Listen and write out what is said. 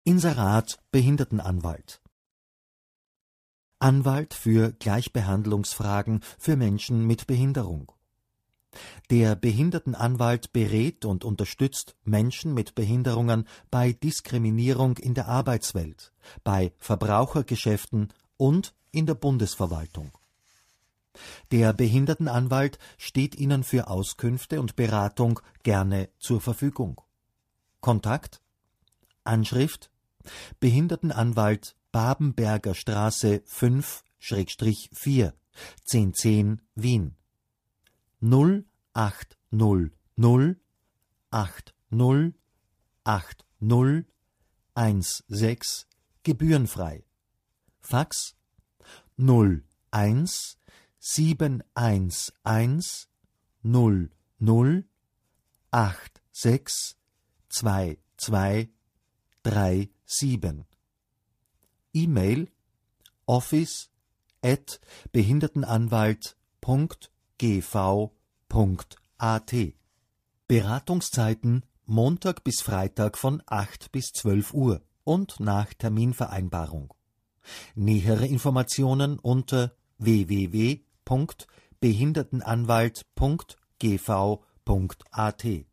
Inserat Behindertenanwalt. Anwalt für Gleichbehandlungsfragen für Menschen mit Behinderung. Der Behindertenanwalt berät und unterstützt Menschen mit Behinderungen bei Diskriminierung in der Arbeitswelt, bei Verbrauchergeschäften und in der Bundesverwaltung. Der Behindertenanwalt steht Ihnen für Auskünfte und Beratung gerne zur Verfügung. Kontakt: Anschrift: Behindertenanwalt Babenberger Straße 5/4, 1010 Wien. 0800 80 80 16 gebührenfrei. Fax 01 711 00 86 22 37. E-Mail office@behindertenanwalt.gv.at. Beratungszeiten Montag bis Freitag von 8 bis 12 Uhr und nach Terminvereinbarung. Nähere Informationen unter www.behindertenanwalt.gv.at.